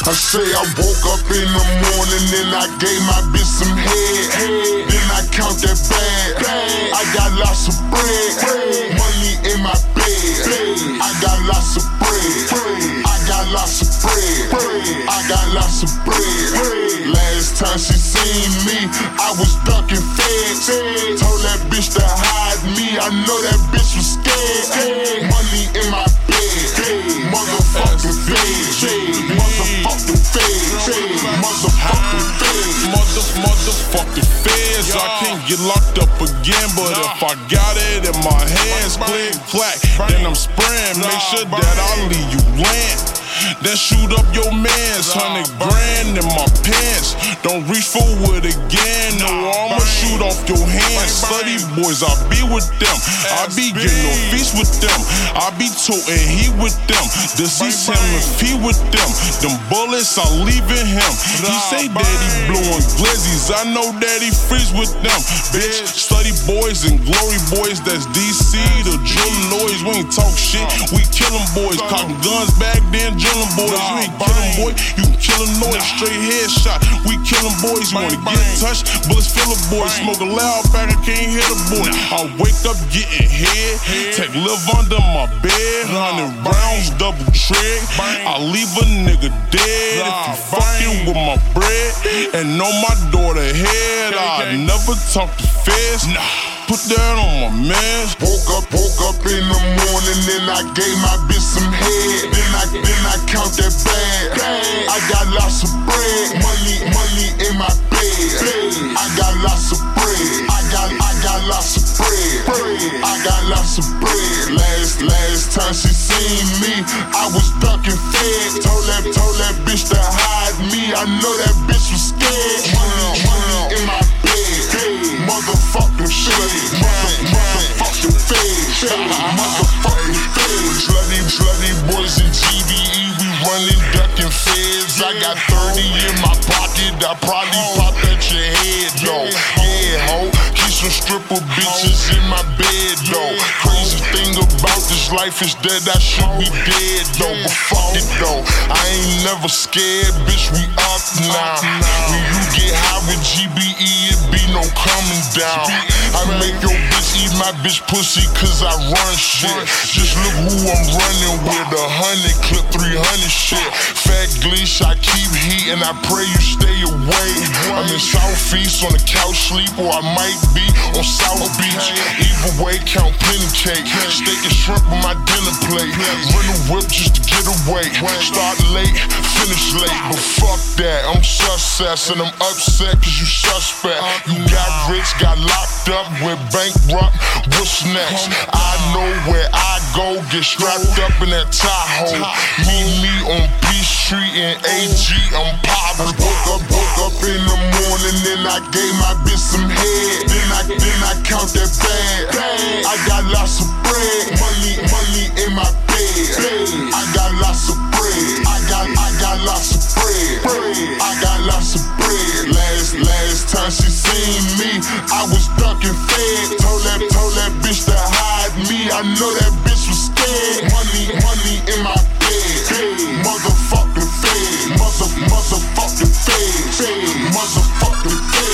I say I woke up in the morning and I gave my bitch some head. Then I count that bag. I got lots of bread. Money in my bed. I got lots of bread. I got lots of bread. I got lots of bread. Last time she seen me, I was ducking feds. Told that bitch to hide me. I know that bitch was scared. Money in my bed. Motherfucking feds. Motherfucking feds. Motherfucking feds. Motherfucking feds. I can't get locked up again, but if I got it in my hands, click clack, then I'm spraying. Make sure that I leave you land. Then shoot up your mans, 100 grand in my pants. Don't reach for it again, no, I'ma shoot off your hands. Slutty boys, I be with them. I be getting no feast with them. I be toting heat with them. Deceased him if he with them. Them bullets, I leaving him. He say daddy blowing glizzies, I know daddy freeze with them. Bitch, slutty boys and glory boys, that's DC. The drilling noise, we ain't talk shit. We killin' boys, cocking guns back then. Boys, you ain't killin' boy, you can kill a noise, straight headshot. We killin' boys, you wanna get touched, bullets fill a boy, smoke a loud pack, I can't hit a boy. I wake up getting head, take live under my bed, 100 rounds, double trig. I leave a nigga dead if you fucking with my bread. And on my daughter head, I never talk to feds. Put that on my man. Woke up in the morning and I gave my bitch some head. Then I count that bag. I got lots of bread. Money in my bed. I got lots of bread. I got lots of bread. I got lots of bread. Last time she seen me, I was ducking feds. Told that bitch to hide me. I know that bitch was scared. Money in my bed. Motherfucking feds. Motherfucking feds. Motherfucking feds. Slutty boys in GBE, we running ducking feds. I got 30 in my pocket, I probably pop at your head, though. Yeah, ho, keep some stripper bitches in my bed, though. Crazy thing about this life is that I should be dead, though. But fuck it, though, I ain't never scared, bitch, we up now. When you get high with GBE, it be no coming down. I make your bitch eat my bitch pussy cause I run shit. Just look who I'm running with, 100 clip 300 shit. Fat Gleesh, I keep heat and I pray you stay away. I'm in Southeast on the couch sleep, or I might be on South Beach. Either way, count penny cake. Steak and shrimp on my dinner plate. Run a whip just to get away. Start late, finish late, but fuck that. I'm success and I'm upset cause you suspect. You got rich, got locked up, went bankrupt. What's next? I know where I go, get strapped up in that Tahoe. Meet me on B Street in AG, I'm poppin'. Woke up in the morning and I gave my bitch some head. Then I count that bag. I got lots of bread. Money in my bed. I got lots of bread. I got lots of bread. I got lots of bread. Last time she seen me, I was ducking feds. Told that bitch to hide me. I know that bitch was scared. Money in my bed. Motherfucking feds. Motherfucking feds. Motherfucking feds.